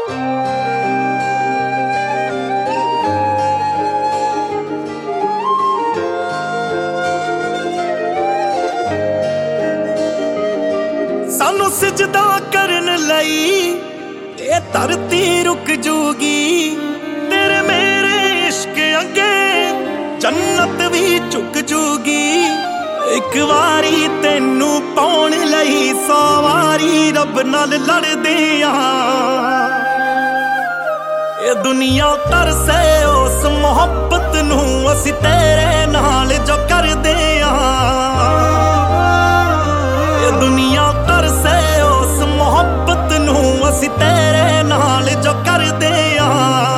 सानू सिजदा करन लई ये धरती रुक जूगी, तेरे मेरे इश्क अगे जन्नत भी झुक जूगी। एक वारी तेनू पाउण लई 100 वारी रब नाल लड़दे आ। ये दुनिया तरसे उस मोहब्बत नू असी तेरे नाल जो करदे आ। ये दुनिया तरसे उस मोहब्बत नू असी तेरे नाल जो करदे आ।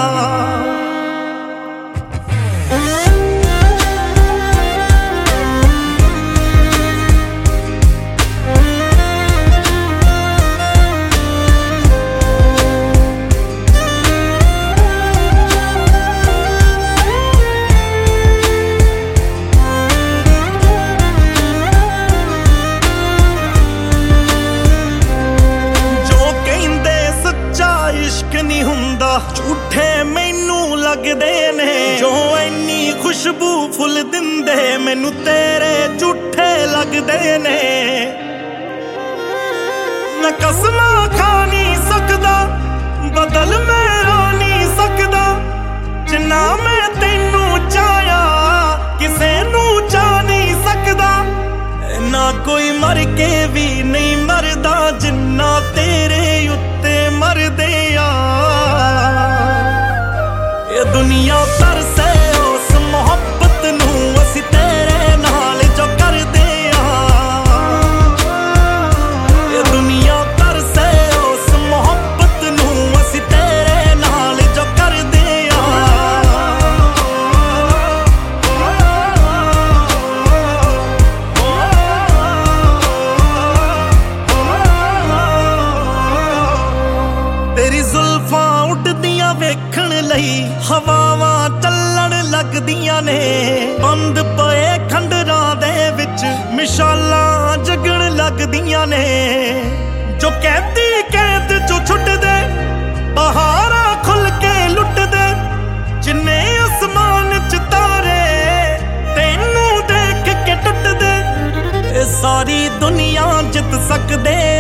नहीं हुंदा झूठे मैनू लगदे ने, जो इन्नी खुशबू फुल दिंदे मैनू तेरे झूठे लगदे ने। मैं कसमां खा नहीं सकदा, बदल मेरा नहीं सकदा, जिन्ना मैं तेनू चाहया किसे नू चाह नहीं सकदा। ना कोई मर के भी नहीं मरदा जिन्ना तेरे उत्ते मरदे आ। ये दुनिया तरसे उस मोहब्बत नू असी तेरे नाल जो करदे आ। ये दुनिया तरसे उस मोहब्बत नू असी तेरे नाल जो करदे आ। तेरी जुल्फां उड़दियां वेखण लई हवावां चलण लगदियां ने, बंद पए खंडरां दे विच मिसालां जगण लगदियां ने। जो कैदी कैद चो छुटदे बहारां खुल के लुटदे, जिन्ने आसमान च तारे तेनू देख के टुटदे। ए सारी दुनिया जित सकदे